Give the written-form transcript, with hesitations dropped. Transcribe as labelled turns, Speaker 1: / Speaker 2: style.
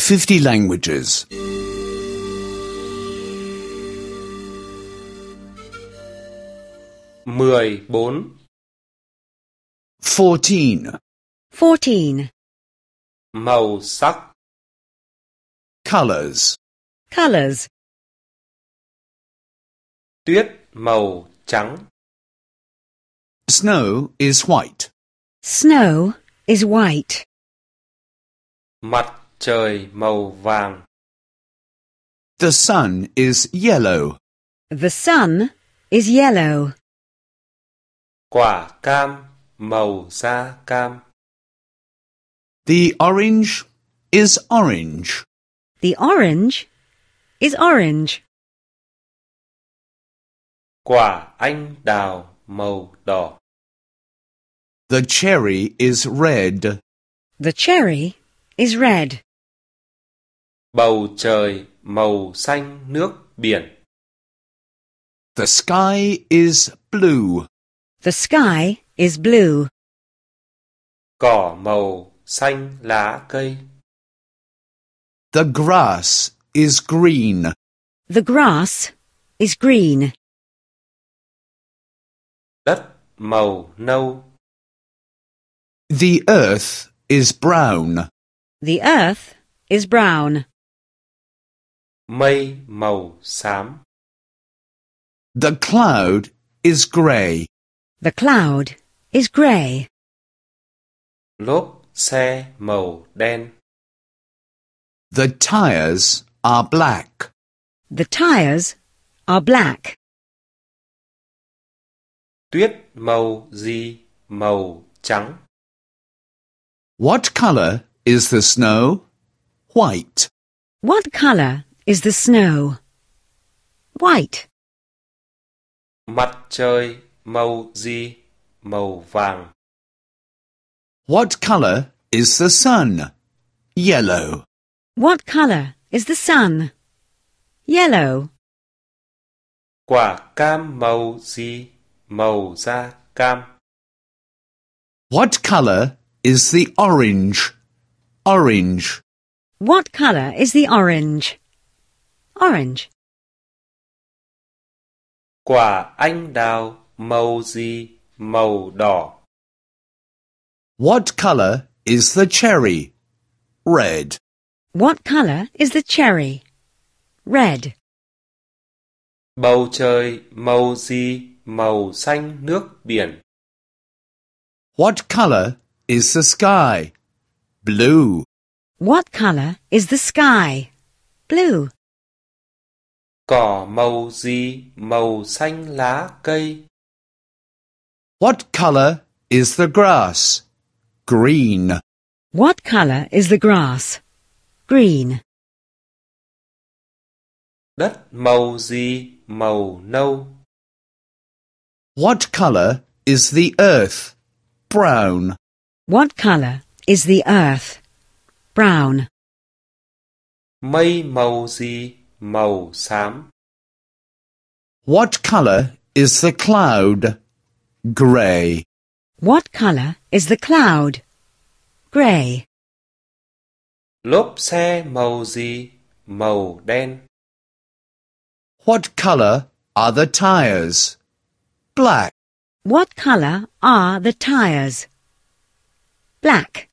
Speaker 1: 50 languages.
Speaker 2: 14
Speaker 1: 14.
Speaker 3: 14.
Speaker 2: Màu sắc,
Speaker 1: Colors.
Speaker 3: Colors.
Speaker 2: tuyết màu trắng,
Speaker 1: Snow is white.
Speaker 3: Snow is white.
Speaker 2: mặt trời màu vàng,
Speaker 1: The sun is yellow.
Speaker 3: The sun is yellow.
Speaker 2: quả cam màu da cam,
Speaker 1: The orange is orange.
Speaker 3: The orange is orange.
Speaker 2: quả anh đào màu đỏ,
Speaker 1: The cherry is red.
Speaker 3: The cherry is red.
Speaker 2: bầu trời màu xanh nước biển,
Speaker 1: The sky is blue.
Speaker 3: The sky is blue.
Speaker 2: cỏ màu xanh lá cây,
Speaker 1: The grass is green.
Speaker 3: The grass is green.
Speaker 2: đất màu nâu,
Speaker 1: The earth is brown.
Speaker 3: The earth is brown.
Speaker 2: mây màu xám,
Speaker 1: The cloud is grey.
Speaker 3: The cloud is grey.
Speaker 2: lốp xe màu đen,
Speaker 1: The tires are black.
Speaker 3: The tires are black.
Speaker 2: tuyết màu gì màu trắng,
Speaker 1: What color is the snow? White.
Speaker 3: What color is the snow? White.
Speaker 2: mặt trời màu gì màu vàng,
Speaker 1: What color is the sun? Yellow.
Speaker 3: What color is the sun? Yellow.
Speaker 2: quả cam màu gì màu da cam,
Speaker 1: What color is the orange? Orange.
Speaker 3: What color is the orange? Orange.
Speaker 2: quả anh đào màu gì màu đỏ,
Speaker 1: What color is the cherry? Red.
Speaker 3: What color is the cherry? Red.
Speaker 2: bầu trời màu gì màu xanh nước biển,
Speaker 1: What color is the sky? Blue.
Speaker 3: What color is the sky? Blue.
Speaker 2: cỏ màu gì màu xanh lá cây,
Speaker 1: What color is the grass? Green.
Speaker 3: What color is the grass? Green.
Speaker 2: đất màu gì màu nâu,
Speaker 1: What color is the earth? Brown.
Speaker 3: What color is the earth? Brown.
Speaker 2: mây màu gì màu xám,
Speaker 1: What color is the cloud? Grey.
Speaker 3: What color is the cloud? Grey.
Speaker 2: lốp xe màu gì màu đen,
Speaker 1: What color are the tires? Black.
Speaker 3: What color are the tires? Black.